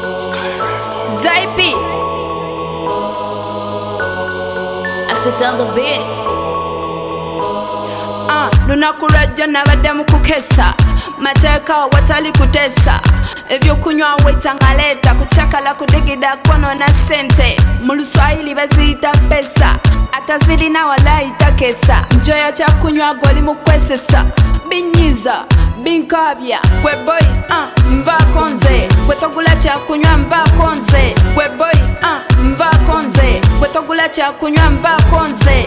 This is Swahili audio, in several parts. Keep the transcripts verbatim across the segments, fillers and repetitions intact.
Zaipi Access on the beat. Ah, lunaku lwajjo nabadde mu kukesa mateeka watali kutesa ebyokunywa weta nga leeta kucakala kudigida kwonoona ssente mu luswayiri baziyita pesa atazirina walayita kesa njoya kyakunywa goli mu kwesesa binyiza binkabya gwe boy ah, nvaako nze gwe togula kyakunywa nvaako nze gwe boy ah, nvaako nze gwe togula kyakunywa nvaako nze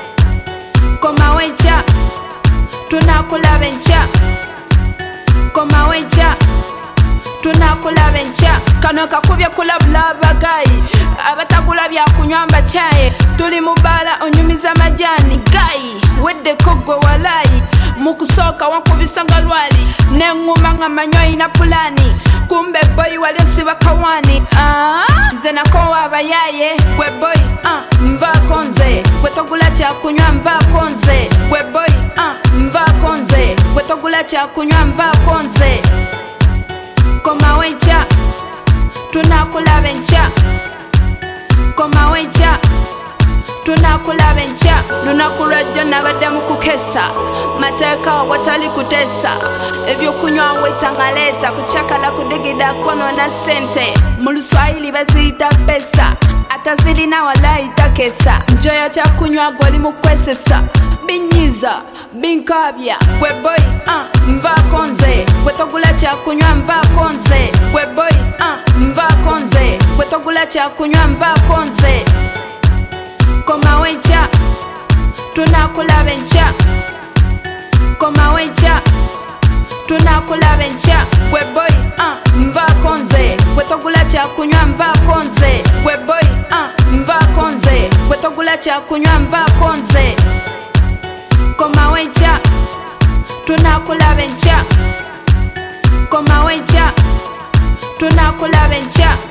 komawo enkya tunakulaba enkya komawo enkya tunakulaba enkya kano kakubye kulabula abagayi abatagula byakunywa mbakyaye tuli mu bbaala onyumiza majaani gayi weddeko gwe walayi mu kusooka wankubisa nga lwali neŋŋuma nga manyo ina pulaani kumbe boyi wali osiba kawaani nze nako abayaye gwe boyi nvaako nze gwe togula kyakunywa nvaako nze gwe boyi nvaako nze gwe togula kyakunywa nvaako nze komawo enkya tunakulaba enkya komawo enkya tunakulaba enkya lunaku lwajjo nabadde mu kukesa mateeka watali kutesa ebyokunywa weta nga leeta kucakala kudigida kwonoona ssente mu luswayiri baziyita pesa atazirina walayita kesa njoya kyakunywa goli mu kwesesa binyiza binkabya gwe boy ah, nvaako nze gwe togula kyakunywa nvaako nze gwe boy ah, nvaako nze gwe togula kyakunywa nvaako nze komawo enkya tunakulaba enkya komawo enkya tunakulaba enkya gwe boy ah, nvaako nze gwe togula kyakunywa nvaako nze gwe boy ah, nvaako nze gwe togula kyakunywa nvaako nze komawo enkya tunakulaba enkya komawo enkya tunakulaba enkya